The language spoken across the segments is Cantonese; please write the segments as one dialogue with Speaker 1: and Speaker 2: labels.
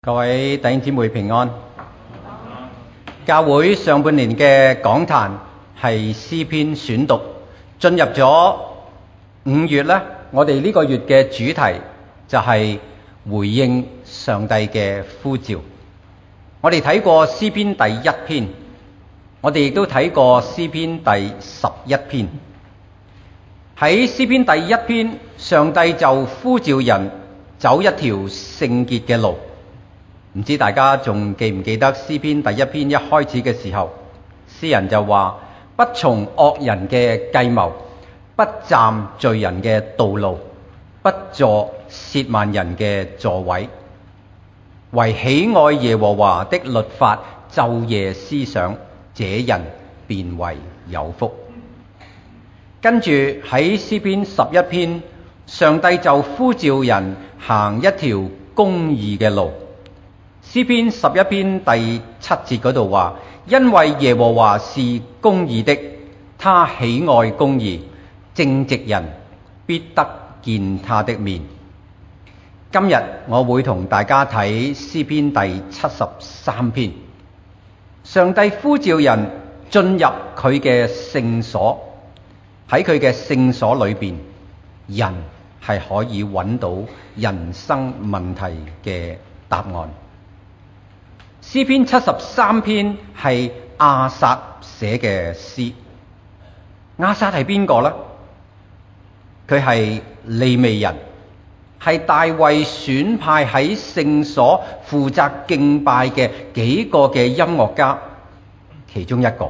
Speaker 1: 各位弟兄姊妹平安。教會上半年嘅講壇係詩篇選讀，進入咗5月呢，我哋呢個月嘅主題就係回應上帝嘅呼召。我哋睇過詩篇第1篇，我哋亦都睇過詩篇第11篇。喺詩篇第1篇，上帝就呼召人走一條聖潔嘅路。唔知大家仲記唔記得詩篇第1篇一開始嘅時候，詩人就話：不從惡人嘅計謀，不站罪人嘅道路，不坐褻慢人嘅座位，為喜愛耶和華的律法晝夜思想，這人便為有福。跟住喺詩篇11篇，上帝就呼召人行一條公義嘅路。詩篇11篇第7節嗰度話：因為耶和華是公義的，他喜愛公義，正直人必得見他的面。今日我會同大家睇詩篇第73篇。上帝呼召人進入佢嘅聖所，喺佢嘅聖所裏邊，人係可以揾到人生問題嘅答案。詩篇73篇係亞薩寫嘅詩。亞薩係邊個呢？佢係利未人，係大衛選派喺聖所負責敬拜嘅幾個嘅音樂家其中一個。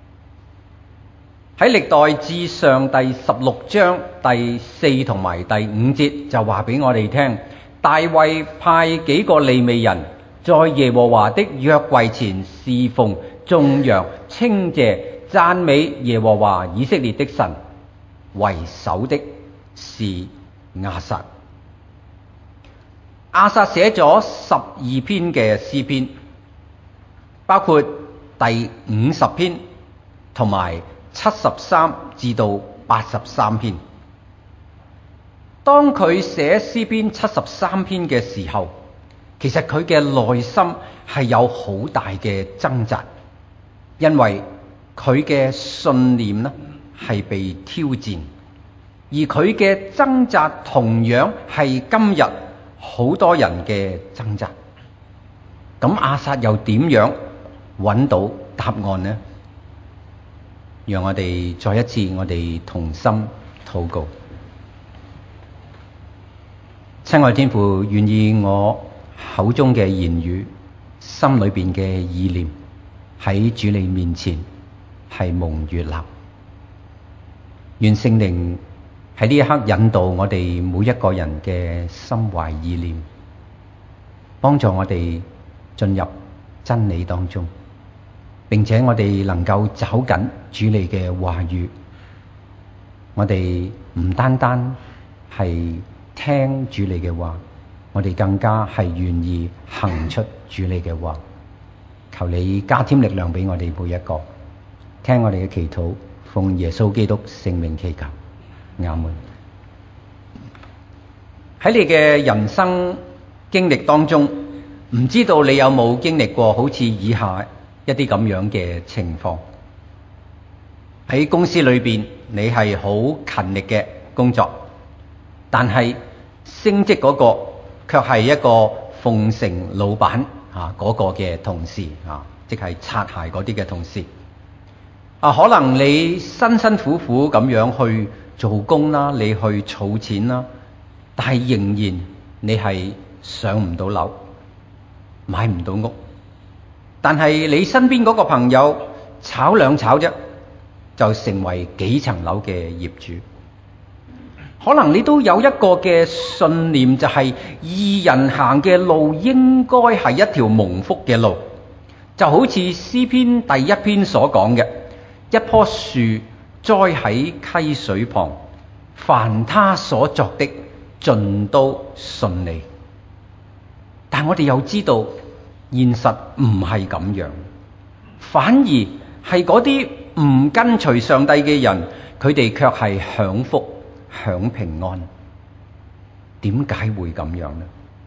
Speaker 1: 喺歷代志上第16章第4同埋第5節就話俾我哋聽，大衛派幾個利未人在耶和華的約櫃前侍奉、頌揚、稱謝、讚美耶和華以色列的神。為首的是亞薩。亞薩寫咗12篇嘅詩篇，包括第50篇同埋73至到83篇。當佢寫詩篇73篇嘅時候，其實佢嘅內心係有好大嘅掙扎，因為佢嘅信念呢係被挑戰，而佢嘅掙扎同樣係今日好多人嘅掙扎。咁亞薩又點樣揾到答案呢？讓我哋再一次我哋同心禱告。親愛天父，願意我口中嘅言語，心裏邊嘅意念，喺主你面前係蒙悅納。願聖靈喺呢一刻引導我哋每一個人嘅心懷意念，幫助我哋進入真理當中，並且我哋能夠找緊主你嘅話語。我哋唔單單係聽主你嘅話，我哋更加係願意行出主你嘅話。求你加添力量俾我哋每一個，聽我哋嘅祈禱，奉耶穌基督聖名祈求，阿門。喺你嘅人生經歷當中，唔知道你有冇經歷過好似以下一啲咁樣嘅情況？喺公司裏邊，你係好勤力嘅工作，但係升職嗰個卻係一個奉承老闆嗰個嘅同事即係擦鞋嗰啲嘅同事。可能你辛辛苦苦咁樣去做工啦，你去儲錢啦，但係仍然你係上唔到樓，買唔到屋。但係你身邊嗰個朋友炒兩炒啫，就成為幾層樓嘅業主。可能你都有一個嘅信念，就係義人行嘅路應該係一條蒙福嘅路，就好似詩篇第1篇所講嘅，一棵樹栽喺溪水旁，凡他所作的盡都順利。但我哋又知道現實唔係咁樣，反而係嗰啲唔跟隨上帝嘅人，佢哋卻係享福享平安。點解會咁樣呢？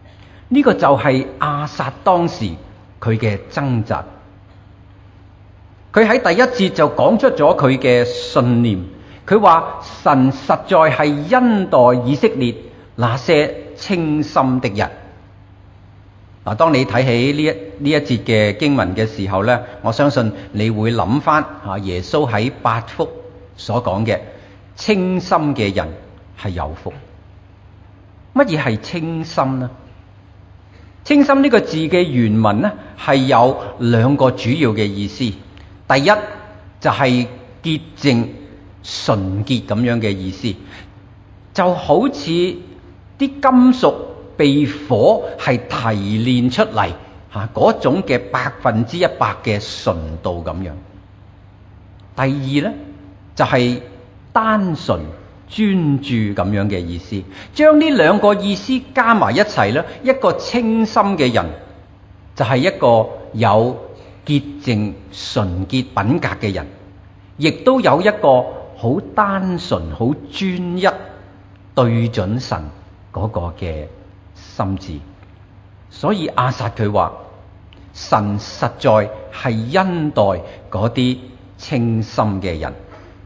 Speaker 1: 呢個就係亞薩當時佢嘅掙扎。佢喺第一節就講出咗佢嘅信念，佢話神實在係恩待以色列那些清心的人。嗱，當你睇起呢一節嘅經文嘅時候呢，我相信你會諗翻耶穌喺八福所講嘅清心嘅人係有福。乜嘢係清心呢？清心呢個字嘅原文呢，係有兩個主要嘅意思。第一就係潔淨、純潔咁樣嘅意思，就好似啲金屬被火係提煉出嚟嗰種嘅100%嘅純度咁樣。第二呢，就係單純專注咁樣嘅意思。將呢兩個意思加埋一齊呢，一個清心嘅人就係一個有潔淨純潔品格嘅人，亦都有一個好單純好專一對準神嗰個嘅心志。所以亞薩佢話神實在係恩待嗰啲清心嘅人。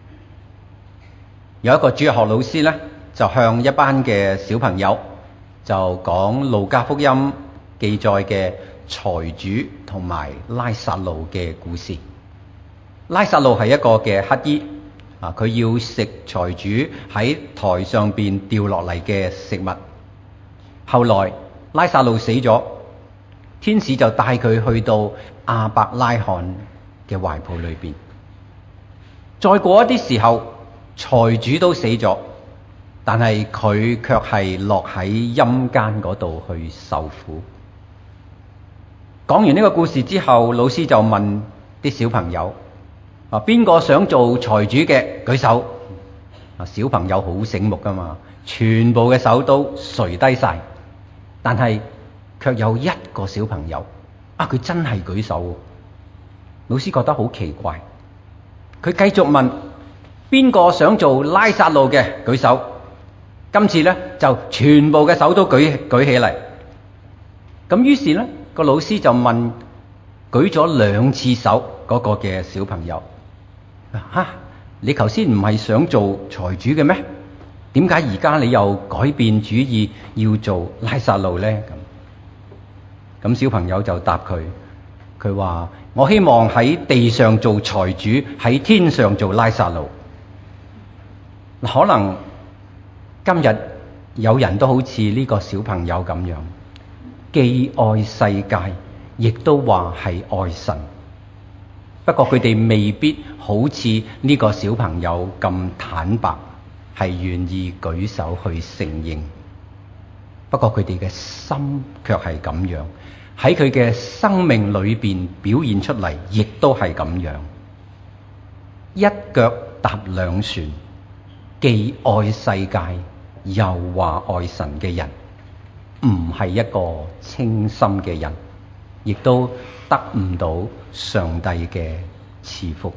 Speaker 1: 有一個主日學老師呢，就向一班嘅小朋友就講路加福音記載嘅財主同埋拉撒路嘅故事。拉撒路係一個嘅乞衣，佢要食財主喺台上邊掉落嚟嘅食物。後來拉撒路死咗，天使就帶佢去到亞伯拉罕嘅懷抱裏邊。再過一啲時候，財主都死咗，但係佢卻係落喺陰間嗰度去受苦。講完呢個故事之後，老師就問啲小朋友：邊個想做財主嘅舉手？小朋友好醒目噶嘛，全部嘅手都垂低晒，但係卻有一個小朋友佢真係舉手。老師覺得好奇怪，佢繼續問：邊個想做拉撒路嘅舉手？今次呢，就全部嘅手都舉起嚟。咁於是呢，個老師就問舉咗2次手嗰個嘅小朋友：你頭先唔係想做財主嘅咩？點解而家你又改變主意要做拉撒路呢？咁小朋友就答佢話：我希望喺地上做財主，喺天上做拉撒路。可能今日有人都好似呢個小朋友咁樣，既愛世界，亦都話係愛神。不過佢哋未必好似呢個小朋友咁坦白，係願意舉手去承認。不過佢哋嘅心卻係咁樣，喺佢嘅生命裏邊表現出嚟，亦都係咁樣。一腳踏兩船，既愛世界又話愛神嘅人，唔係一個清心嘅人，亦都得唔到上帝嘅賜福。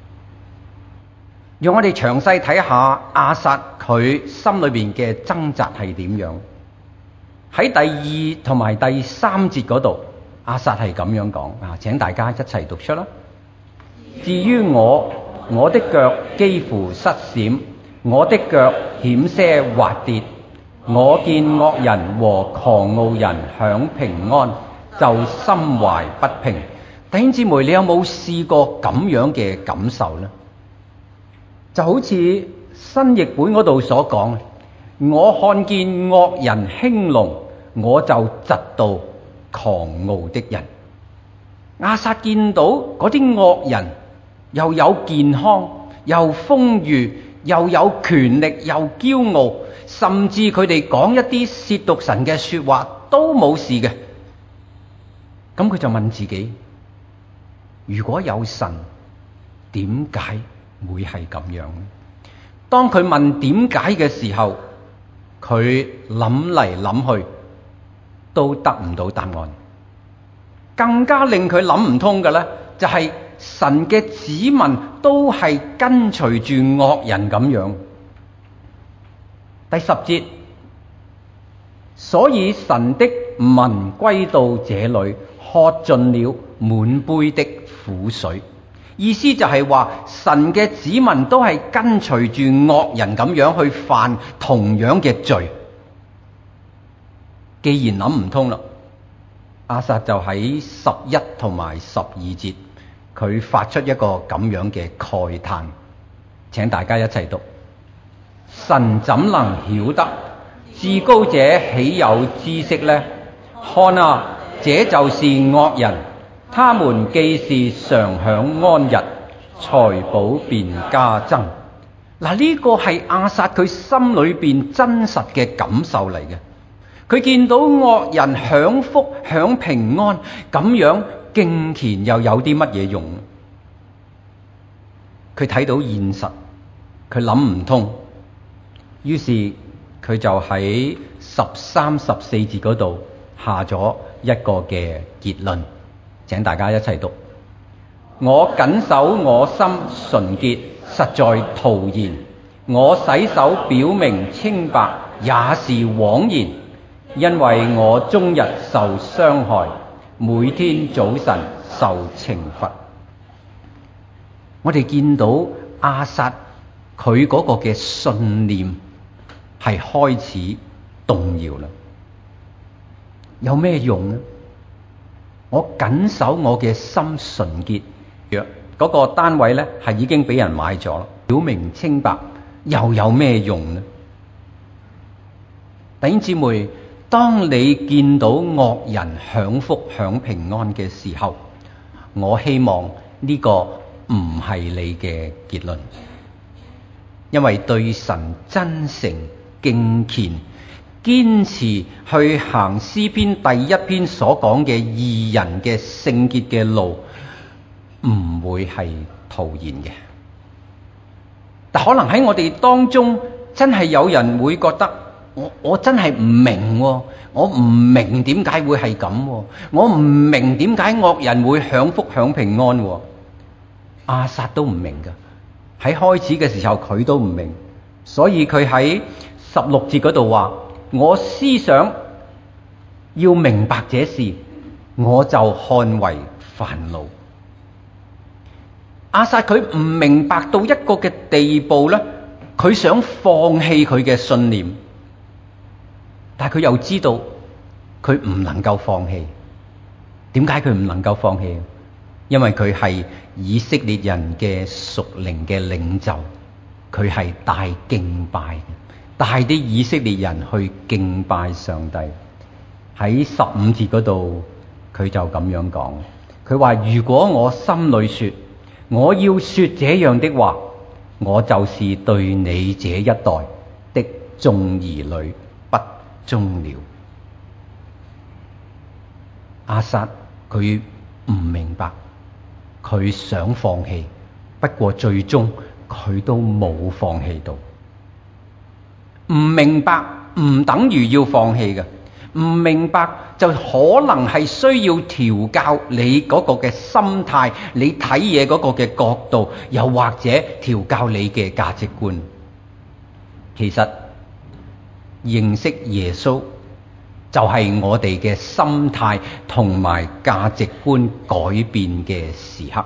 Speaker 1: 讓我哋詳細睇下亞薩佢心裏邊嘅掙扎係點樣。喺第2同埋第3節嗰度，亞薩係咁樣講請大家一齊讀出啦。至於我的腳幾乎失閃，我的腳險些滑跌。我見惡人和狂傲人享平安，就心懷不平。弟兄姊妹，你有冇試過咁樣嘅感受呢？就好似新譯本嗰度所講，我看見惡人興隆，我就嫉妒狂傲的人。亞薩見到嗰啲惡人又有健康，又豐裕，又有權力，又驕傲，甚至佢哋講一啲褻瀆神嘅說話都冇事嘅。咁佢就問自己：如果有神，點解會係咁樣？當佢問點解嘅時候，佢諗嚟諗去都得唔到答案。更加令佢諗唔通嘅呢，就係神嘅子民都係跟隨住惡人咁樣。第10節，所以神的民歸到這裏，喝盡了滿杯的苦水。意思就係話，神嘅子民都係跟隨住惡人咁樣去犯同樣嘅罪。既然諗唔通啦，亞薩就喺11同埋12節，佢發出一個咁樣嘅慨嘆。請大家一齊讀：神怎能曉得？至高者豈有知識呢？看啊，這就是惡人，他們既是常享安逸，財寶便加增。嗱，呢個係亞薩佢心裏邊真實嘅感受嚟嘅。佢見到惡人享福享平安，咁樣敬虔又有啲乜嘢用？佢睇到現實，佢諗唔通，於是佢就喺13、14節嗰度下咗一個嘅結論。請大家一齊讀：我謹守我心純潔，實在徒然；我洗手表明清白，也是枉然。因為我終日受傷害，每天早晨受懲罰。我哋見到亞薩佢嗰個嘅信念係開始動搖啦。有咩用呢？我謹守我嘅心純潔，嗰個單位呢係已經俾人買咗啦，表明清白又有咩用呢？弟兄姊妹，當你見到惡人享福享平安嘅時候，我希望呢個唔係你嘅結論，因為對神真誠敬虔，堅持去行詩篇第1篇所講嘅義人嘅聖潔嘅路，唔會係徒然嘅。但可能喺我哋當中，真係有人會覺得，我真係唔明喎，我唔明點解會係咁喎，我唔明點解惡人會享福享平安喎。亞薩都唔明㗎，喺開始嘅時候佢都唔明，所以佢喺16節嗰度話：我思想要明白這事，我就看為煩惱。亞薩佢唔明白到一個嘅地步咧，佢想放棄佢嘅信念。但係佢又知道佢唔能夠放棄。點解佢唔能夠放棄？因為佢係以色列人嘅屬靈嘅領袖，佢係帶敬拜嘅，帶啲以色列人去敬拜上帝。喺15節嗰度，佢就咁樣講，佢話：如果我心裏說，我要說這樣的話，我就是對你這一代的眾兒女不忠了。亞薩佢唔明白，佢想放棄，不過最終佢都冇放棄到。唔明白唔等於要放棄嘅，唔明白就可能係需要調教你嗰個嘅心態，你睇嘢嗰個嘅角度，又或者調教你嘅價值觀。其實認識耶穌就係我哋嘅心態同埋價值觀改變嘅時刻。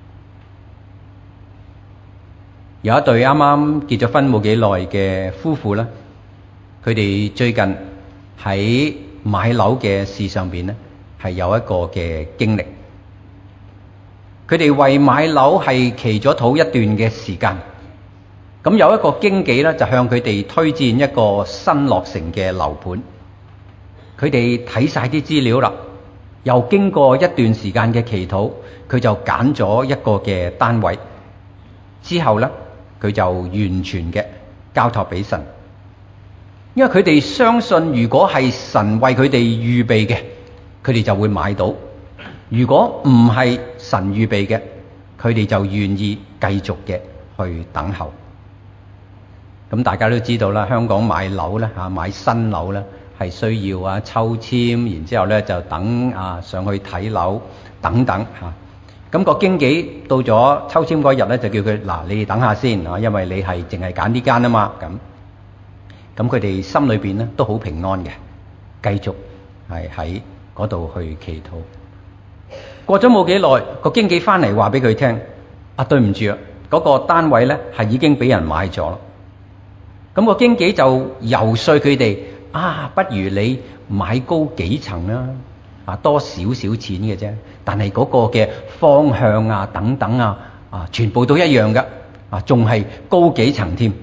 Speaker 1: 有一對啱啱結咗婚冇幾耐嘅夫婦咧，佢哋最近喺買樓嘅事上邊咧係有一個嘅經歷。佢哋為買樓係祈咗禱一段嘅時間。咁有一個經紀咧就向佢哋推薦一個新落成嘅樓盤。佢哋睇晒啲資料啦，又經過一段時間嘅祈禱，佢就揀咗一個嘅單位。之後咧，佢就完全嘅交託俾神，因為佢哋相信，如果係神為佢哋預備嘅，佢哋就會買到；如果唔係神預備嘅，佢哋就願意繼續嘅去等候。咁大家都知道啦，香港買樓咧嚇，買新樓咧係需要抽籤，然之後咧就等上去睇樓等等嚇。咁個經紀到咗抽籤嗰日咧，就叫佢嗱，你哋等下先啊，因為你係淨係揀呢間啊嘛。咁佢哋心裏邊咧都好平安嘅，繼續係喺嗰度去祈禱。過咗冇幾耐，個經紀翻嚟話俾佢聽：對唔住啊，嗰個單位咧係已經俾人買咗啦。咁個經紀就游說佢哋：不如你買高幾層啦，多少少錢嘅啫，但係嗰個嘅方向等等全部都一樣噶，仲係高幾層添。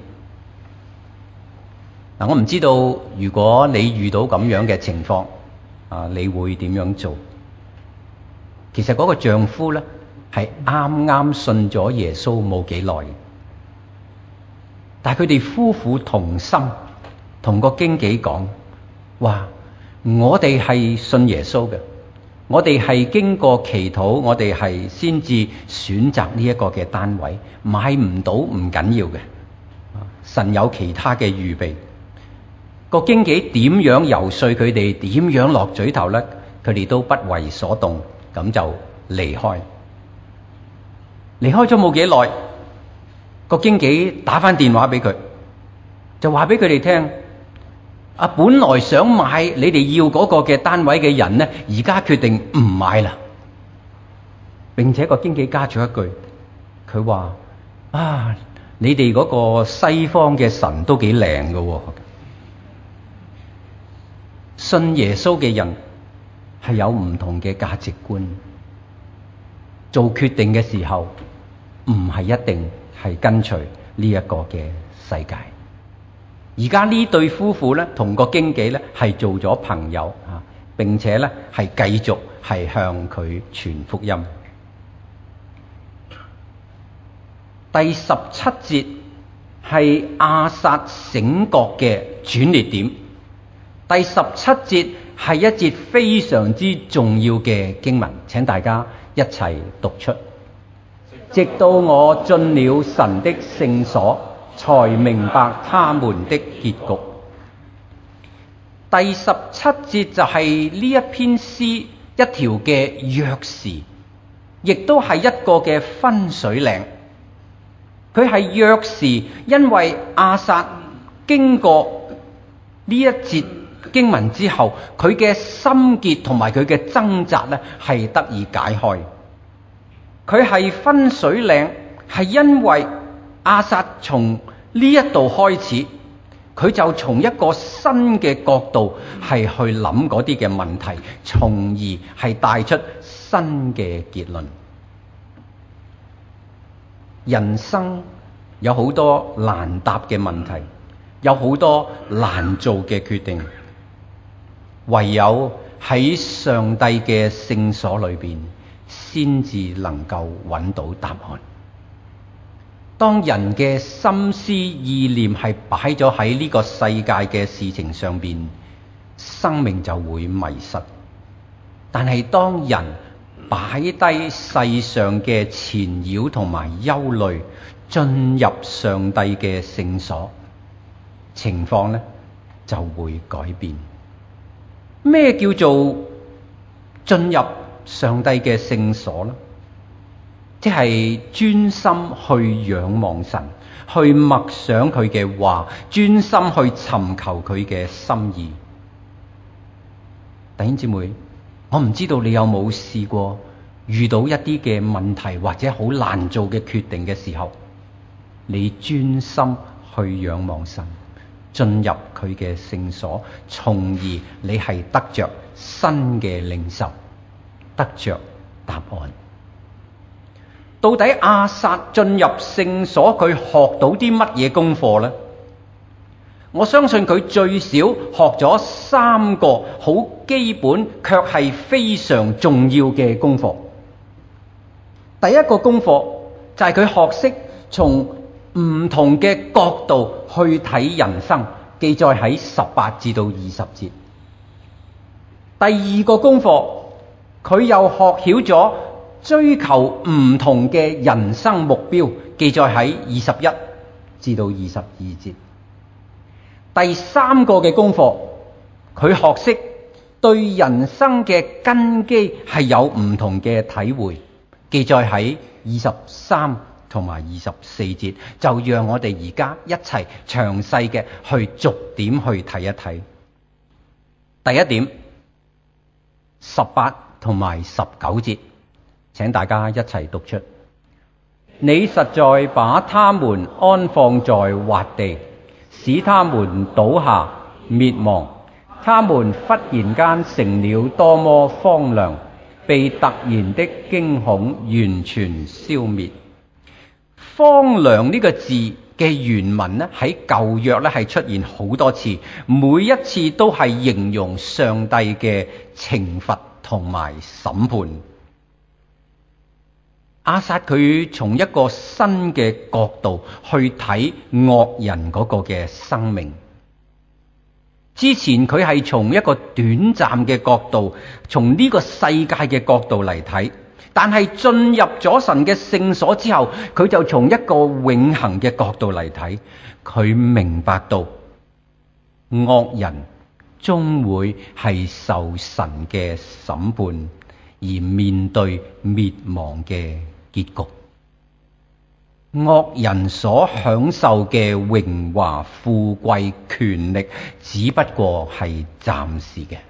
Speaker 1: 我唔知道如果你遇到咁樣嘅情況，你會點樣做？其實嗰個丈夫咧係啱啱信咗耶穌冇幾耐，但係佢哋夫婦同心，同個經紀講話：我哋係信耶穌嘅，我哋係經過祈禱，我哋係先至選擇呢一個嘅單位，買唔到唔緊要嘅，神有其他嘅預備。個經紀點樣游說佢哋，點樣落嘴頭咧，佢哋都不為所動，咁就離開咗冇幾耐，個經紀打翻電話俾佢，就話俾佢哋聽：本來想買你哋要嗰個嘅單位嘅人呢，而家決定唔買啦。並且個經紀加咗一句，佢話：你哋嗰個西方嘅神都幾靚㗎。信耶穌嘅人係有唔同嘅價值觀，做決定嘅時候唔係一定係跟隨呢一個嘅世界。而家呢對夫婦咧同個經紀咧係做咗朋友並且咧係繼續係向佢傳福音。第17節係亞撒醒覺嘅轉捩點。第17節係一節非常之重要嘅經文，請大家一齊讀出。直到我進了神的聖所，才明白他們的結局。第17節就係呢一篇詩一條嘅鑰匙，亦都係一個嘅分水嶺。佢係鑰匙，因為亞撒經過呢一節經文之後，佢嘅心結同埋佢嘅掙扎咧係得以解開。佢係分水嶺，係因為亞撒從呢一度開始，佢就從一個新嘅角度係去諗嗰啲嘅問題，從而係帶出新嘅結論。人生有好多難答嘅問題，有好多難做嘅決定，唯有喺上帝嘅聖所裏邊，先至能夠揾到答案。當人嘅心思意念係擺咗喺呢個世界嘅事情上邊，生命就會迷失。但係當人擺低世上嘅纏繞同埋憂慮，進入上帝嘅聖所，情況呢就會改變。咩叫做進入上帝嘅聖所呢？即係專心去仰望神，去默想佢嘅話，專心去尋求佢嘅心意。弟兄姊妹，我唔知道你有冇試過遇到一啲嘅問題或者好難做嘅決定嘅時候，你專心去仰望神，進入佢嘅聖所，從而你係得着新嘅領受，得着答案。到底亞撒進入聖所，佢學到啲乜嘢功課呢？我相信佢最少學咗3個好基本卻係非常重要嘅功課。第一個功課就係佢學識從唔同嘅角度去睇人生，記載喺18至到20節。第二個功課，佢又學曉咗追求唔同嘅人生目標，記載喺21至到22節。第三個嘅功課，佢學識對人生嘅根基係有唔同嘅體會，記載喺23同埋24節。就讓我哋而家一齊詳細嘅去逐點去睇一睇。第一點， 18同埋19節，請大家一齊讀出。你實在把他們安放在滑地，使他們倒下滅亡。他們忽然間成了多麼荒涼，被突然的驚恐完全消滅。荒涼呢個字嘅原文咧，喺舊約咧係出現好多次，每一次都係形容上帝嘅懲罰同埋審判。亞薩佢從一個新嘅角度去睇惡人嗰個嘅生命。之前佢係從一個短暫嘅角度，從呢個世界嘅角度嚟睇，但係進入咗神嘅聖所之後，佢就從一個永恆嘅角度嚟睇，佢明白到惡人終會係受神嘅審判，而面對滅亡嘅結局。惡人所享受嘅榮華富貴權力，只不過係暫時嘅。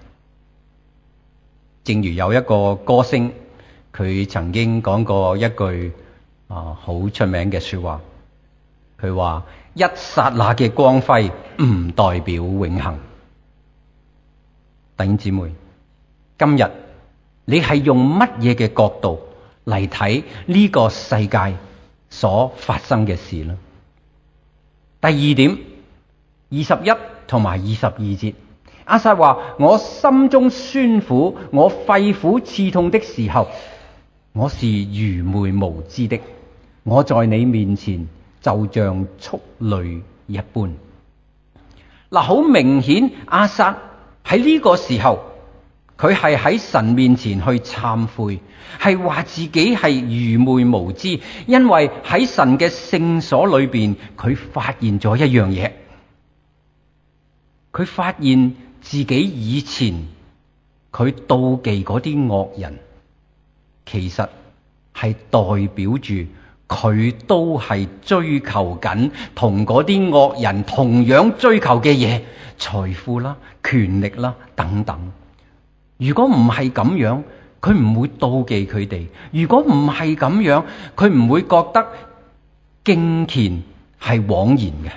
Speaker 1: 正如有一個歌星，佢曾經講過一句好出名嘅說話，佢話一剎那嘅光輝唔代表永恆。弟兄姊妹，今日你係用乜嘢嘅角度嚟睇呢個世界所發生嘅事呢？第二點，21同埋22節，亞薩話：我心中酸苦，我肺腑刺痛的時候，我是愚昧無知的，我在你面前就像畜類一般。嗱，好明顯，亞薩喺呢個時候，佢係喺神面前去懺悔，係話自己係愚昧無知，因為喺神嘅聖所裏邊，佢發現咗一樣嘢，佢發現自己以前佢妒忌嗰啲惡人，其實係代表住佢都係追求緊同嗰啲惡人同樣追求嘅嘢，財富啦、權力啦等等。如果唔係咁樣，佢唔會妒忌佢哋；如果唔係咁樣，佢唔會覺得敬虔係枉然嘅。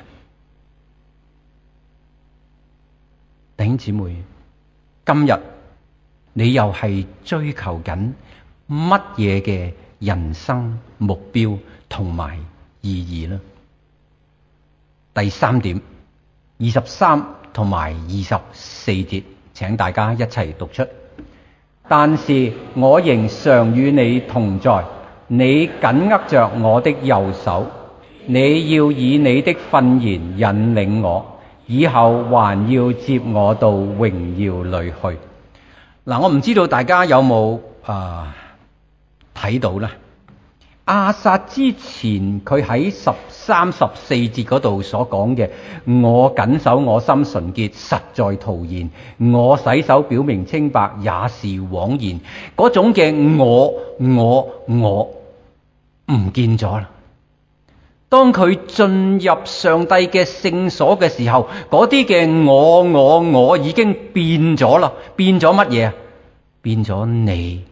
Speaker 1: 弟兄姊妹，今日你又係追求緊乜嘢嘅人生目標同埋意義呢？第三點，23同埋24節，請大家一齊讀出。但是我仍常與你同在，你緊握着我的右手，你要以你的訓言引領我，以後還要接我到榮耀裏去。嗱，我唔知道大家有冇睇到呢？亞薩之前佢喺13、14節嗰度所講嘅，我謹守我心純潔，實在徒然；我洗手表明清白，也是枉然。嗰種嘅我唔見咗啦。當佢進入上帝嘅聖所嘅時候，嗰啲嘅我已經變咗啦。變咗乜嘢？變咗你。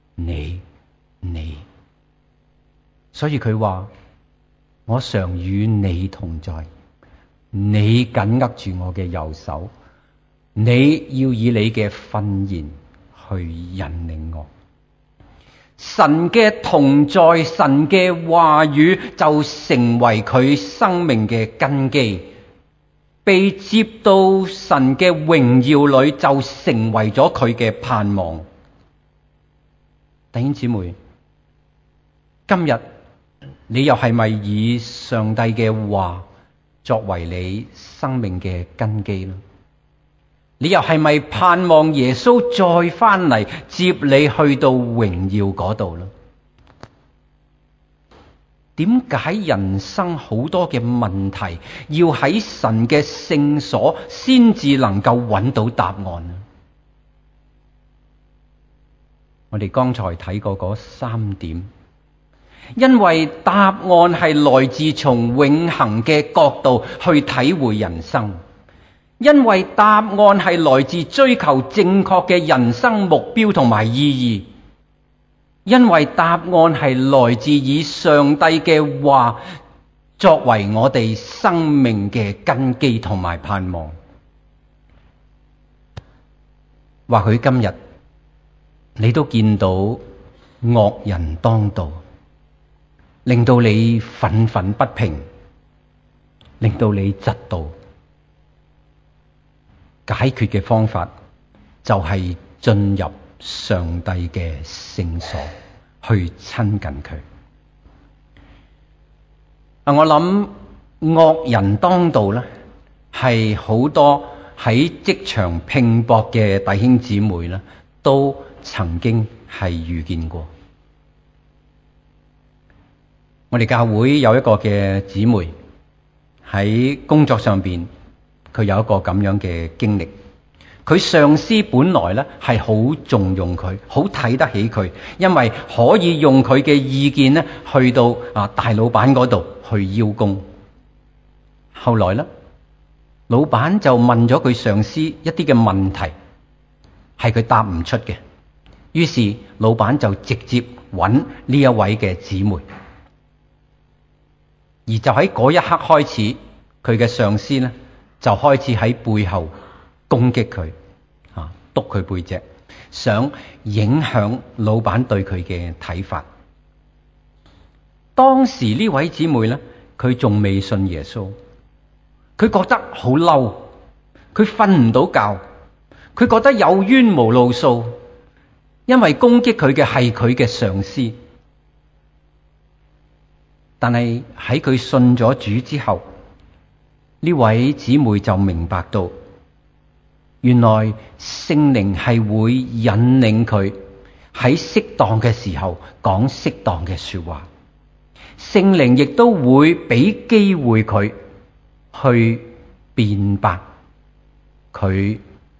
Speaker 1: 所以佢話：我常與你同在，你緊握住我嘅右手，你要以你嘅訓言去引領我。神嘅同在，神嘅話語就成為佢生命嘅根基，被接到神嘅榮耀裏就成為咗佢嘅盼望。弟兄姊妹，今日你又係咪以上帝嘅話作為你生命嘅根基呢？你又係咪盼望耶穌再翻嚟接你去到榮耀嗰度呢？點解人生好多嘅問題要喺神嘅聖所先至能夠揾到答案呢？我哋剛才睇過嗰3點，因為答案係來自從永恆嘅角度去體會人生。 因為答案係來自追求正確嘅人生目標同埋意義，因為答案係來自以上帝嘅話作為我哋生命嘅根基同埋盼望。或許今日你都見到惡人當道，令到你憤憤不平，令到你嫉妒。解決嘅方法就係進入上帝嘅聖所，去親近佢。我諗惡人當道咧，係好多喺職場拼搏嘅弟兄姊妹咧，都曾經係遇見過。我哋教會有一個嘅姊妹喺工作上邊，佢有一個咁樣嘅經歷。佢上司本來咧係好重用佢，好睇得起佢，因為可以用佢嘅意見咧去到大老闆嗰度去邀功。後來咧，老闆就問咗佢上司一啲嘅問題，係佢答唔出嘅。於是老闆就直接揾呢一位嘅姊妹，而就喺嗰一刻開始，佢嘅上司咧就開始喺背後攻擊佢，督佢背脊，想影響老闆對佢嘅睇法。當時呢位姊妹咧，佢仲未信耶穌，佢覺得好嬲，佢瞓唔到覺，佢覺得有冤無路訴，因為攻擊佢嘅係佢嘅上司。但係喺佢信咗主之後，呢位姊妹就明白到，原來聖靈係會引領佢喺適當嘅時候講適當嘅說話，聖靈亦都會俾機會佢去辯白佢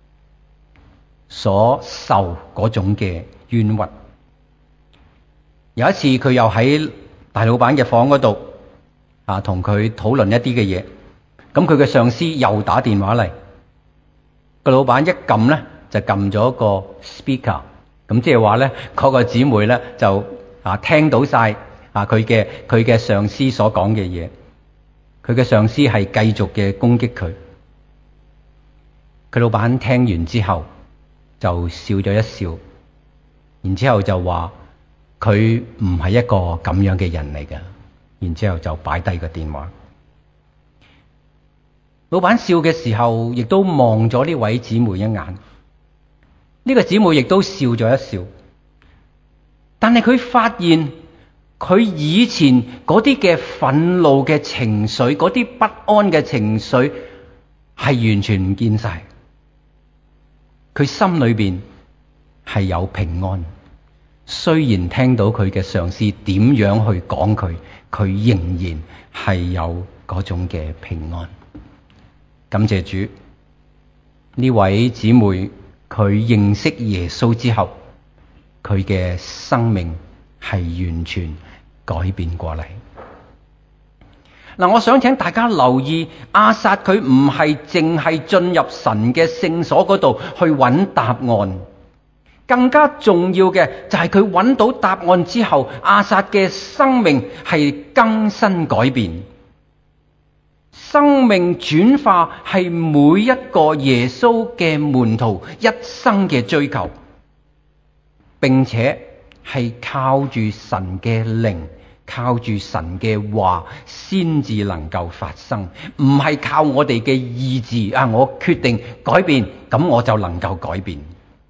Speaker 1: 所受嗰種嘅冤屈。有一次佢又喺大老闆嘅房嗰度同佢討論一啲嘅嘢，咁佢嘅上司又打電話嚟，個老闆一撳咧就撳咗個 speaker， 咁即係話咧嗰個姊妹咧就聽到晒佢嘅上司所講嘅嘢，佢嘅上司係繼續嘅攻擊佢。佢老闆聽完之後就笑咗一笑，然之後就話佢唔係一個咁樣嘅人嚟㗎，然之後就擺低個電話。老闆笑嘅時候，亦都望咗呢位姊妹一眼。呢個姊妹亦都笑咗一笑，但係佢發現佢以前嗰啲嘅憤怒嘅情緒，嗰啲不安嘅情緒係完全唔見晒。佢心裏邊係有平安，雖然聽到佢嘅上司點樣去講佢，佢仍然係有嗰種嘅平安。感謝主，呢位姊妹佢認識耶穌之後，佢嘅生命係完全改變過嚟。我想請大家留意，亞薩佢唔係淨係進入神嘅聖所嗰度去揾答案，更加重要嘅就係佢揾到答案之後，亞薩嘅生命係更新改變。生命轉化係每一個耶穌嘅門徒一生嘅追求，並且係靠住神嘅靈，靠住神嘅話先至能夠發生，唔係靠我哋嘅意志我決定改變，咁我就能夠改變。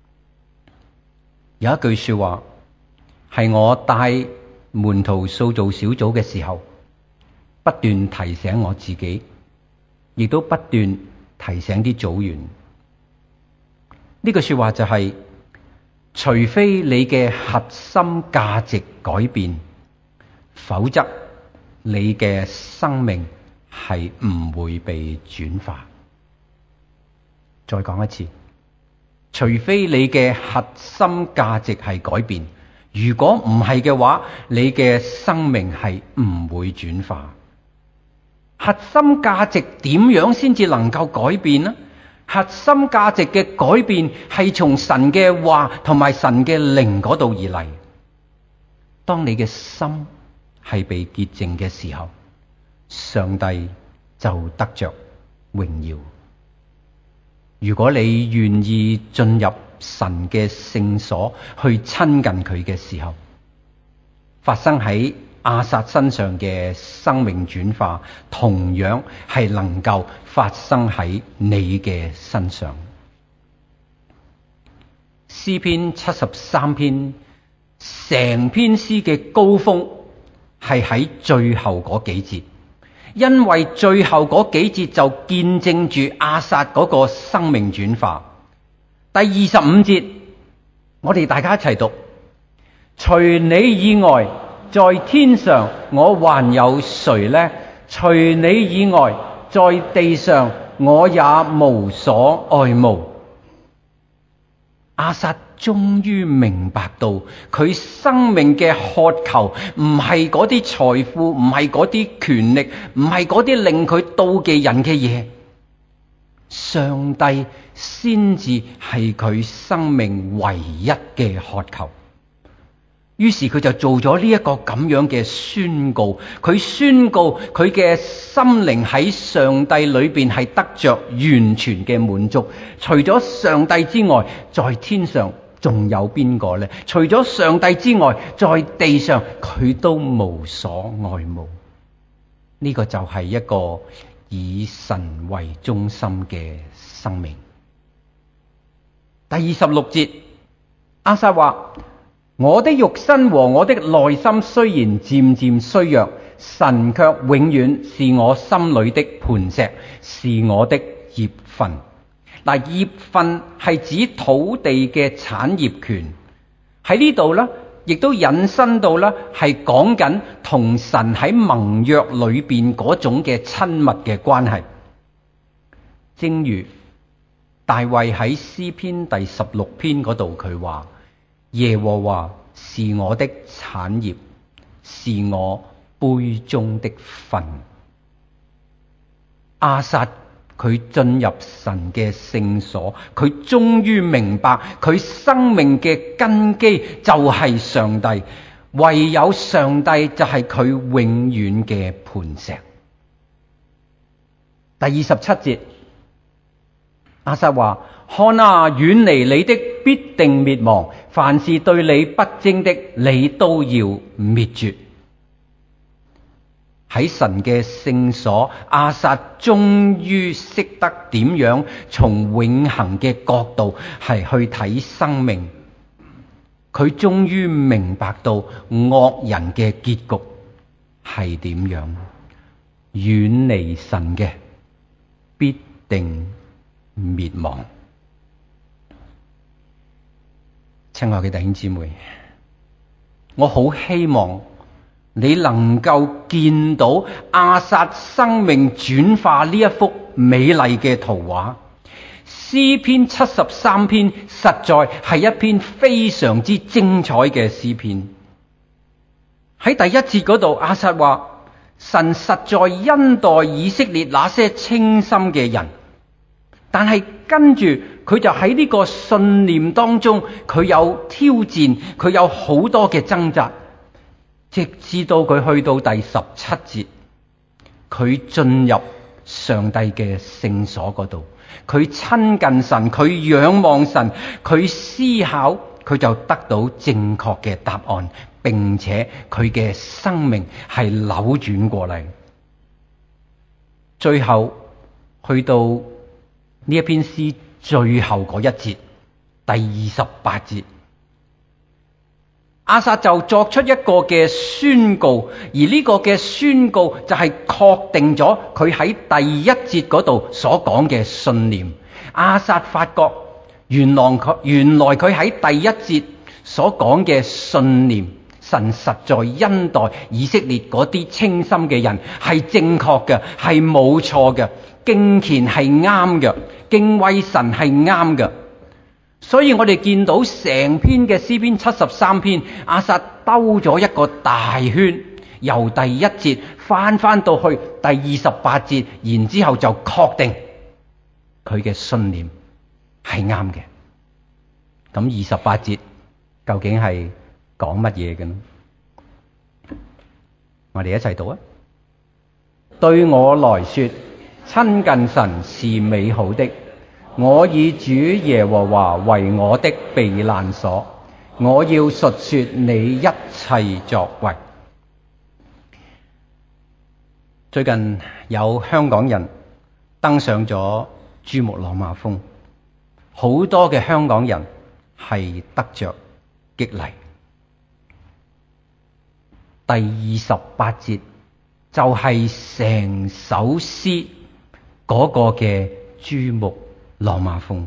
Speaker 1: 有一句說話係我帶門徒塑造小組嘅時候不斷提醒我自己，亦都不斷提醒啲組員。呢句說話就係，除非你嘅核心價值改變，否則你嘅生命係唔會被轉化。再講一次，除非你嘅核心價值係改變，如果唔係嘅話，你嘅生命係唔會轉化。核心價值點樣先至能夠改變呢？ 核心價值嘅改變係從神嘅話同埋神嘅靈嗰度而嚟。當你嘅心係被潔淨嘅時候，上帝就得着榮耀。如果你願意進入神嘅聖所去親近佢嘅時候，發生喺亞薩身上嘅生命轉化，同樣係能夠發生喺你嘅身上。詩篇73篇，成篇詩嘅高峰係喺最後嗰幾節，因為最後嗰幾節就見證住亞薩嗰個生命轉化。第25節，我哋大家一齊讀：除你以外，在天上我還有誰呢？除你以外，在地上我也無所愛慕。亞薩終於明白到，佢生命嘅渴求唔係嗰啲財富，唔係嗰啲權力，唔係嗰啲令佢妒忌人嘅嘢，上帝先至係佢生命唯一嘅渴求。於是佢就做咗呢一個咁樣嘅宣告，佢宣告佢嘅心靈喺上帝裏邊係得着完全嘅滿足。除咗上帝之外，在天上仲有邊個呢？除咗上帝之外，在地上佢都無所愛慕。呢個就係一個以神為中心嘅生命。第26節，亞薩話：我的肉身和我的內心雖然漸漸衰弱，神卻永遠是我心裏的磐石，是我的業份。嗱，業份係指土地嘅產業權。喺呢度呢，亦都引申到呢，係講緊同神喺盟約裏邊嗰種嘅親密嘅關係。正如大衛喺詩篇第16篇嗰度佢話：耶和華是我的產業，是我杯中的分。亞薩佢進入神嘅聖所，佢終於明白佢生命嘅根基就係上帝，唯有上帝就係佢永遠嘅磐石。第27節，亞薩話：看啊，遠離你的必定滅亡，凡是對你不貞的，你都要滅絕。喺神嘅聖所，亞薩終於識得點樣從永恆嘅角度係去睇生命。佢終於明白到惡人嘅結局係點樣，遠離神嘅必定滅亡。親愛嘅弟兄姊妹，我好希望你能夠見到亞薩生命轉化呢一幅美麗嘅圖畫。詩篇73篇實在係一篇非常之精彩嘅詩篇。喺第一節嗰度，亞薩話：神實在恩待以色列那些清心嘅人。但係跟住佢就喺呢個信念當中，佢有挑戰，佢有好多嘅掙扎。直至到佢去到第17節，佢進入上帝嘅聖所嗰度，佢親近神，佢仰望神，佢思考，佢就得到正確嘅答案，並且佢嘅生命係扭轉過嚟。最後去到呢一篇詩最後嗰一節，第28節。亞薩就作出一個嘅宣告，而呢個嘅宣告就係確定咗佢喺第一節嗰度所講嘅信念。亞薩發覺原來佢喺第一節所講嘅信念，神實在恩待以色列嗰啲清心嘅人係正確嘅，係冇錯嘅，敬虔係啱嘅，敬畏神係啱嘅。所以我哋見到成篇嘅詩篇73篇，亞薩兜咗一個大圈，由第一節翻到去第28節，然之後就確定佢嘅信念係啱嘅。咁28節究竟係講乜嘢嘅呢？我哋一齊讀啊！對我來說，親近神是美好的。我以主耶和華為我的避難所，我要述說你一切作為。最近有香港人登上咗珠穆朗瑪峰，好多嘅香港人係得着激勵。第28節就係成首詩嗰個嘅珠穆朗瑪峰。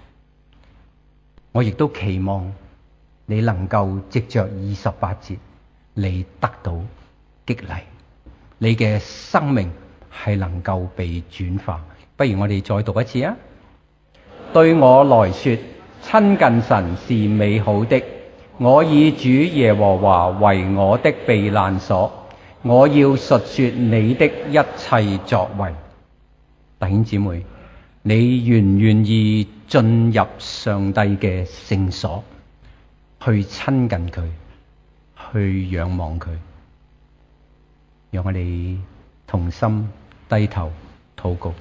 Speaker 1: 我亦都期望你能夠藉着28節嚟得到激勵，你嘅生命係能夠被轉化。不如我哋再讀一次啊！對我來說，親近神是美好的。我以主耶和華為我的避難所，我要述說你的一切作為。弟兄姊妹，你願唔願意進入上帝嘅聖所，去親近佢，去仰望佢？讓我哋同心低頭禱告。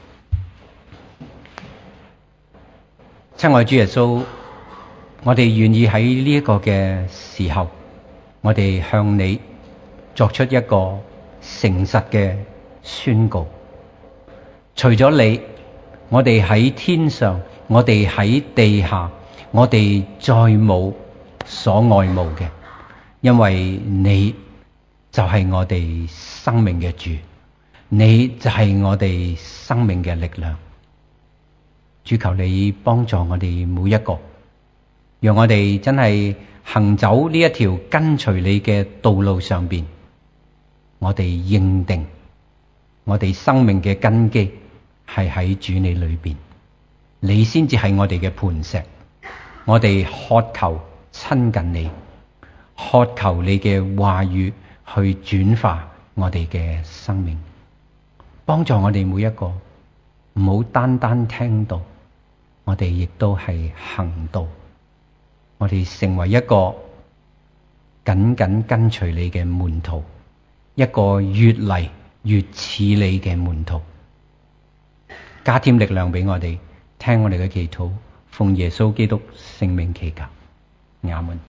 Speaker 1: 親愛主耶穌，我哋願意喺呢一個嘅時候，我哋向你作出一個誠實嘅宣告。除咗你，我哋喺天上，我哋喺地下，我哋再冇所愛慕嘅，因為你就係我哋生命嘅主，你就係我哋生命嘅力量。主，求你幫助我哋每一個，讓我哋真係行走呢一條跟隨你嘅道路上邊，我哋認定我哋生命嘅根基係喺主你裏邊，你先至係我哋嘅磐石。我哋渴求親近你，渴求你嘅話語去轉化我哋嘅生命，幫助我哋每一個，唔好單單聽到，我哋亦都係行道。我哋成為一個緊緊跟隨你嘅門徒，一個越嚟越似你嘅門徒。加添力量俾我哋，聽我哋嘅祈禱，奉耶穌基督聖名祈求，阿門。